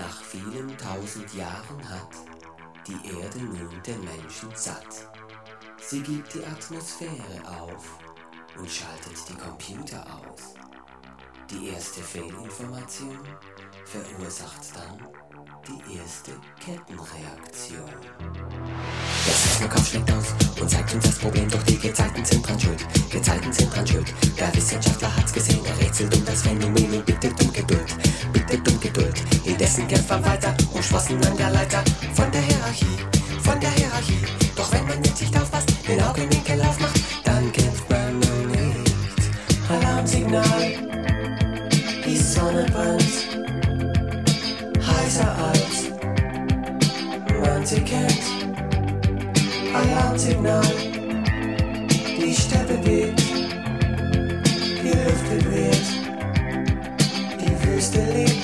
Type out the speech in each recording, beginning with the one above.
Nach vielen tausend Jahren hat die Erde nun den Menschen satt. Sie gibt die Atmosphäre auf und schaltet die Computer aus. Die erste Fehlinformation verursacht dann die erste Kettenreaktion. Der Seismograph schlägt aus und zeigt uns das Problem, doch die Gezeiten sind dran schuld. Gezeiten sind dran schuld. Der Wissenschaftler hat's gesehen, er rätselt um das Phänomen und bittet um Geduld. Bittet um Geduld. Indessen kämpft man weiter, umschlossen an der Leiter von der Hierarchie, von der Hierarchie. Doch wenn man jetzt nicht aufpasst, den Augenwinkel aufmacht, dann kämpft man noch nicht. Alarmsignal, die Sonne brennt, heißer als man sie kennt. Alarmsignal, die Steppe bebt, die Luft vibriert, die Wüste lebt.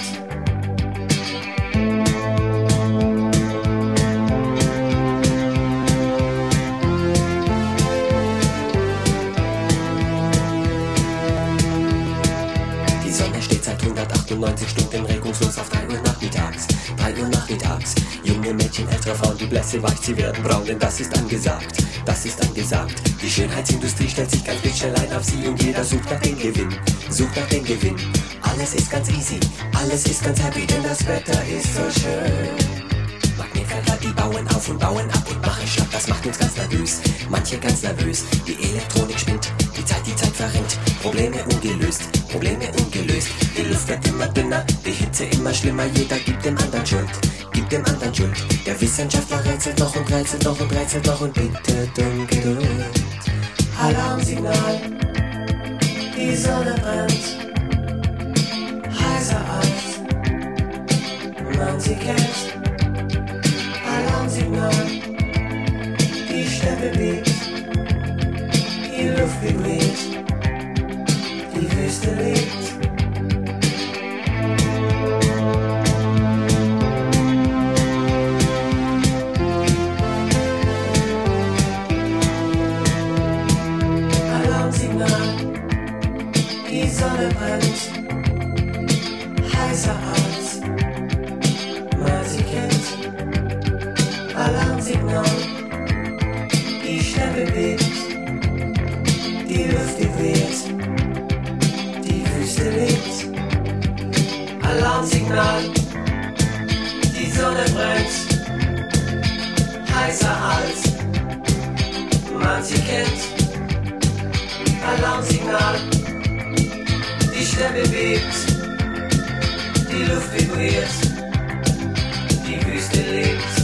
Die Sonne steht seit 198 Stunden regungslos auf 3 Uhr nachmittags. 3 Uhr nachmittags. Junge Mädchen, ältere Frauen, die Blässe weicht, sie werden braun, denn das ist angesagt. Das ist angesagt. Die Schönheitsindustrie stellt sich ganz schnell ein auf sie und jeder sucht nach dem Gewinn. Sucht nach dem Gewinn. Alles ist ganz easy, alles ist ganz happy, denn das Wetter ist so schön. Magnetfelder, die bauen auf und bauen ab und machen schlapp, das macht uns ganz nervös. Manche ganz nervös, die Elektronik spinnt, die Zeit verrinnt. Probleme ungelöst, Probleme ungelöst. Die Luft wird immer dünner, die Hitze immer schlimmer, jeder gibt dem anderen Schuld. Gibt dem anderen Schuld. Der Wissenschaftler rätselt noch und rätselt noch und rätselt noch und bittet um Geduld. Alarmsignal, die Sonne brennt, heißer als man sie kennt. Alarmsignal, die Steppe bebt, die Luft vibriert, die Wüste lebt. Die Sonne brennt, heißer als man sie kennt. Alarmsignal, die Steppe bebt, die Luft vibriert, die Wüste lebt. Alarmsignal, die Sonne brennt, heißer als man sie kennt. Alarmsignal, die Steppe bebt, die Luft vibriert, die Wüste lebt.